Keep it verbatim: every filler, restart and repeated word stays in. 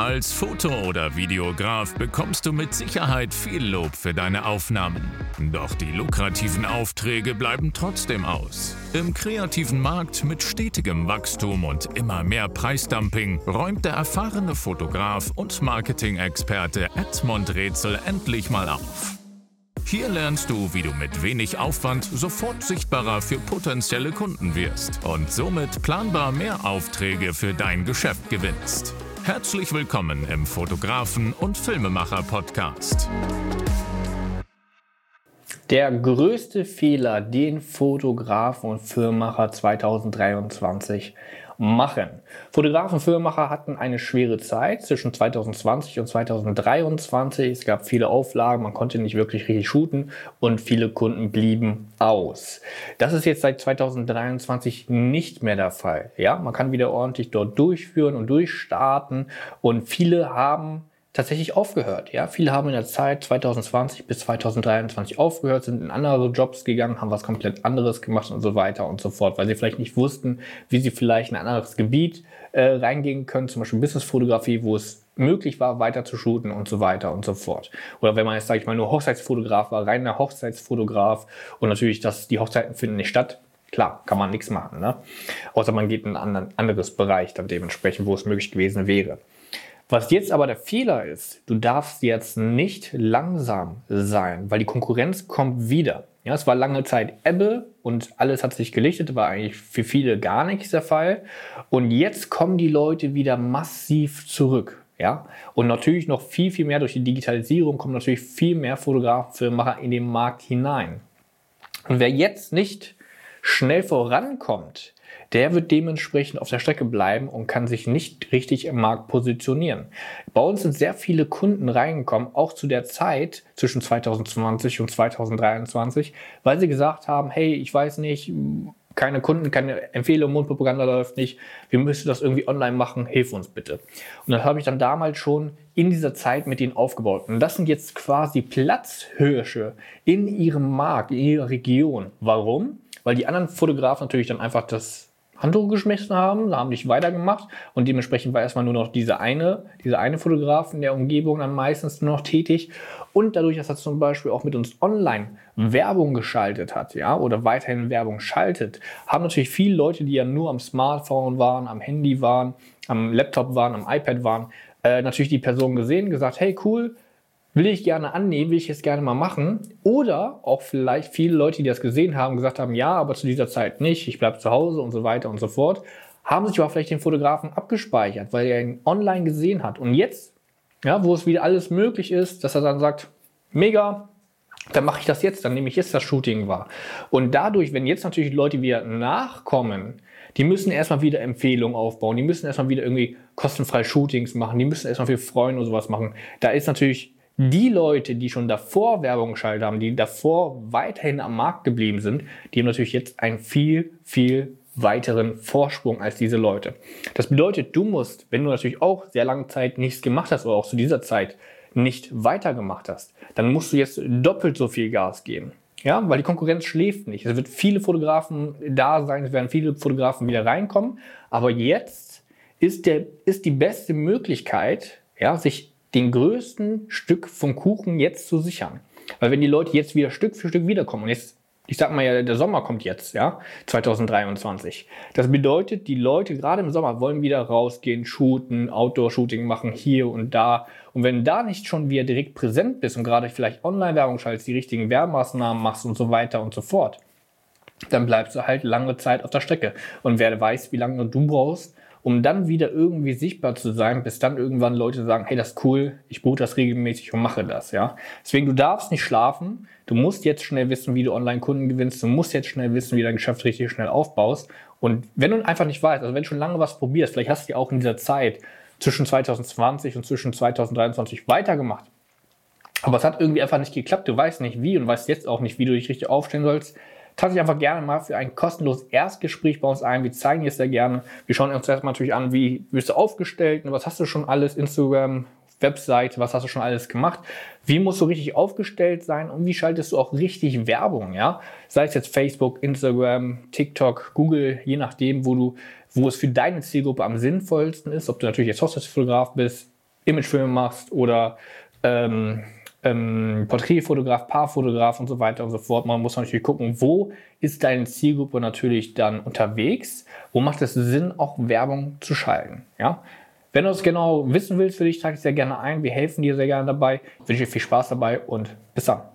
Als Foto- oder Videograf bekommst du mit Sicherheit viel Lob für deine Aufnahmen. Doch die lukrativen Aufträge bleiben trotzdem aus. Im kreativen Markt mit stetigem Wachstum und immer mehr Preisdumping räumt der erfahrene Fotograf und Marketing-Experte Edmund Rätsel endlich mal auf. Hier lernst du, wie du mit wenig Aufwand sofort sichtbarer für potenzielle Kunden wirst und somit planbar mehr Aufträge für dein Geschäft gewinnst. Herzlich willkommen im Fotografen- und Filmemacher-Podcast. Der größte Fehler, den Fotografen und Filmemacher zweitausenddreiundzwanzig machen. Fotografen und Filmemacher hatten eine schwere Zeit zwischen zweitausendzwanzig und zweitausenddreiundzwanzig. Es gab viele Auflagen, man konnte nicht wirklich richtig shooten und viele Kunden blieben aus. Das ist jetzt seit zweitausenddreiundzwanzig nicht mehr der Fall. Ja, man kann wieder ordentlich dort durchführen und durchstarten und viele haben tatsächlich aufgehört. Ja, viele haben in der Zeit zweitausendzwanzig bis zweitausenddreiundzwanzig aufgehört, sind in andere Jobs gegangen, haben was komplett anderes gemacht und so weiter und so fort, weil sie vielleicht nicht wussten, wie sie vielleicht in ein anderes Gebiet äh, reingehen können, zum Beispiel Businessfotografie, wo es möglich war, weiter zu shooten und so weiter und so fort. Oder wenn man jetzt, sage ich mal, nur Hochzeitsfotograf war, reiner Hochzeitsfotograf und natürlich, dass die Hochzeiten finden nicht statt. Klar, kann man nichts machen, ne? Außer man geht in ein anderes Bereich dann dementsprechend, wo es möglich gewesen wäre. Was jetzt aber der Fehler ist, du darfst jetzt nicht langsam sein, weil die Konkurrenz kommt wieder. Ja, es war lange Zeit Ebbe und alles hat sich gelichtet, war eigentlich für viele gar nicht der Fall. Und jetzt kommen die Leute wieder massiv zurück. Ja, und natürlich noch viel, viel mehr durch die Digitalisierung kommen natürlich viel mehr Fotografen, Filmemacher in den Markt hinein. Und wer jetzt nicht schnell vorankommt, der wird dementsprechend auf der Strecke bleiben und kann sich nicht richtig im Markt positionieren. Bei uns sind sehr viele Kunden reingekommen, auch zu der Zeit zwischen zweitausendzwanzig und zweitausenddreiundzwanzig, weil sie gesagt haben, hey, ich weiß nicht, keine Kunden, keine Empfehlung, Mundpropaganda läuft nicht, wir müssen das irgendwie online machen, hilf uns bitte. Und das habe ich dann damals schon in dieser Zeit mit denen aufgebaut. Und das sind jetzt quasi Platzhirsche in ihrem Markt, in ihrer Region. Warum? Weil die anderen Fotografen natürlich dann einfach das Handtuch geschmissen haben, haben nicht weitergemacht und dementsprechend war erstmal nur noch diese eine, diese eine Fotograf in der Umgebung dann meistens nur noch tätig und dadurch, dass er zum Beispiel auch mit uns online Werbung geschaltet hat, ja, oder weiterhin Werbung schaltet, haben natürlich viele Leute, die ja nur am Smartphone waren, am Handy waren, am Laptop waren, am iPad waren, äh, natürlich die Person gesehen, gesagt, hey cool, will ich gerne annehmen, will ich jetzt gerne mal machen. Oder auch vielleicht viele Leute, die das gesehen haben, gesagt haben, ja, aber zu dieser Zeit nicht, ich bleibe zu Hause und so weiter und so fort, haben sich aber vielleicht den Fotografen abgespeichert, weil er ihn online gesehen hat. Und jetzt, ja, wo es wieder alles möglich ist, dass er dann sagt, mega, dann mache ich das jetzt, dann nehme ich jetzt das Shooting wahr. Und dadurch, wenn jetzt natürlich Leute wieder nachkommen, die müssen erstmal wieder Empfehlungen aufbauen, die müssen erstmal wieder irgendwie kostenfreie Shootings machen, die müssen erstmal für Freunde und sowas machen. Da ist natürlich die Leute, die schon davor Werbung geschaltet haben, die davor weiterhin am Markt geblieben sind, die haben natürlich jetzt einen viel, viel weiteren Vorsprung als diese Leute. Das bedeutet, du musst, wenn du natürlich auch sehr lange Zeit nichts gemacht hast oder auch zu dieser Zeit nicht weitergemacht hast, dann musst du jetzt doppelt so viel Gas geben. Ja, weil die Konkurrenz schläft nicht. Es wird viele Fotografen da sein, es werden viele Fotografen wieder reinkommen, aber jetzt ist, der, ist die beste Möglichkeit, ja, sich den größten Stück vom Kuchen jetzt zu sichern. Weil wenn die Leute jetzt wieder Stück für Stück wiederkommen, und jetzt, ich sag mal ja, der Sommer kommt jetzt, ja, zweitausenddreiundzwanzig. Das bedeutet, die Leute gerade im Sommer wollen wieder rausgehen, shooten, Outdoor-Shooting machen, hier und da. Und wenn du da nicht schon wieder direkt präsent bist und gerade vielleicht Online-Werbung schaltest, die richtigen Werbemaßnahmen machst und so weiter und so fort, dann bleibst du halt lange Zeit auf der Strecke. Und wer weiß, wie lange du brauchst, um dann wieder irgendwie sichtbar zu sein, bis dann irgendwann Leute sagen, hey, das ist cool, ich buche das regelmäßig und mache das, ja. Deswegen, du darfst nicht schlafen, du musst jetzt schnell wissen, wie du Online-Kunden gewinnst, du musst jetzt schnell wissen, wie du dein Geschäft richtig schnell aufbaust. Und wenn du einfach nicht weißt, also wenn du schon lange was probierst, vielleicht hast du ja auch in dieser Zeit zwischen zweitausendzwanzig und zwischen zweitausenddreiundzwanzig weitergemacht, aber es hat irgendwie einfach nicht geklappt, du weißt nicht wie und weißt jetzt auch nicht, wie du dich richtig aufstellen sollst, trag dich einfach gerne mal für ein kostenloses Erstgespräch bei uns ein. Wir zeigen dir es sehr gerne. Wir schauen uns erstmal natürlich an, wie bist du aufgestellt, was hast du schon alles, Instagram, Webseite, was hast du schon alles gemacht, wie musst du richtig aufgestellt sein und wie schaltest du auch richtig Werbung, ja? Sei es jetzt Facebook, Instagram, TikTok, Google, je nachdem, wo du, wo es für deine Zielgruppe am sinnvollsten ist, ob du natürlich jetzt Hochzeitsfotograf bist, Imagefilme machst oder ähm, ähm, Porträtfotograf, Paarfotograf und so weiter und so fort. Man muss natürlich gucken, wo ist deine Zielgruppe natürlich dann unterwegs, wo macht es Sinn, auch Werbung zu schalten. Ja? Wenn du das genau wissen willst für dich, trage ich sehr gerne ein. Wir helfen dir sehr gerne dabei. Ich wünsche dir viel Spaß dabei und bis dann.